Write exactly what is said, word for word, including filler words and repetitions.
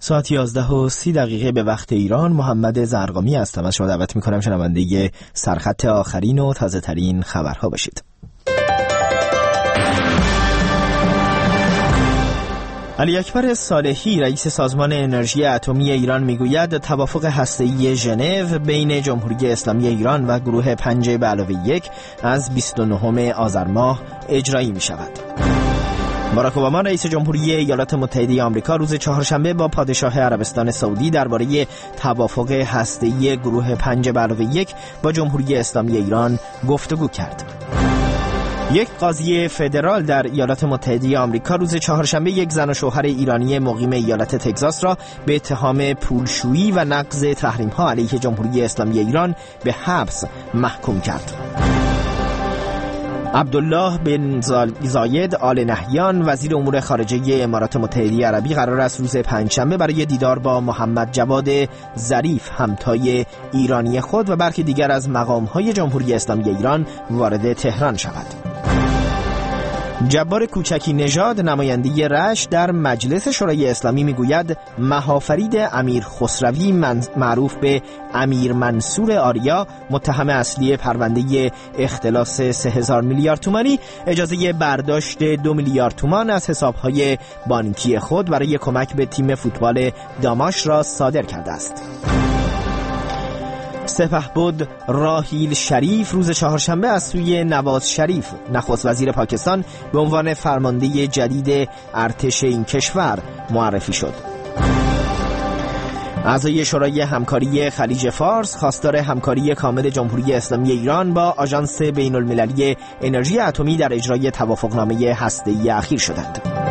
ساعت یازده و سی دقیقه به وقت ایران. محمد زرقامی هستم. از شما دعوت میکنم شنونده سرخط آخرین و تازه ترین خبرها باشید. علی اکبر صالحی رئیس سازمان انرژی اتمی ایران میگوید توافق هسته‌ای ژنو بین جمهوری اسلامی ایران و گروه پنج به علاوه یک از بیست و نهم آذر ماه اجرایی می شود. باراک اوباما رئیس جمهوری ایالات متحده آمریکا روز چهارشنبه با پادشاه عربستان سعودی درباره توافق هسته‌ای گروه پنج به علاوه یک با جمهوری اسلامی ایران گفتگو کرد. یک قاضی فدرال در ایالات متحده آمریکا روز چهارشنبه یک زن و شوهر ایرانی مقیم ایالت تگزاس را به اتهام پولشویی و نقض تحریم‌ها علیه جمهوری اسلامی ایران به حبس محکوم کرد. عبدالله بن زاید آل نهیان وزیر امور خارجه امارات متحده عربی قرار است روز پنجشنبه برای دیدار با محمد جواد ظریف همتای ایرانی خود و برخی دیگر از مقام‌های جمهوری اسلامی ایران وارد تهران شود. جبار کوچکی نژاد نماینده رشت در مجلس شورای اسلامی میگوید مهافرید امیر خسروی معروف به امیر منصور آریا متهم اصلی پرونده اختلاس سه هزار میلیارد تومانی اجازه برداشت دو میلیارد تومان از حسابهای بانکی خود برای کمک به تیم فوتبال داماش را صادر کرده است. سپهبد راحیل شریف روز چهارشنبه از سوی نواز شریف نخست وزیر پاکستان به عنوان فرمانده جدید ارتش این کشور معرفی شد. اعضای شورای همکاری خلیج فارس خواستار همکاری کامل جمهوری اسلامی ایران با آژانس بین المللی انرژی اتمی در اجرای توافقنامه هسته‌ای اخیر شدند.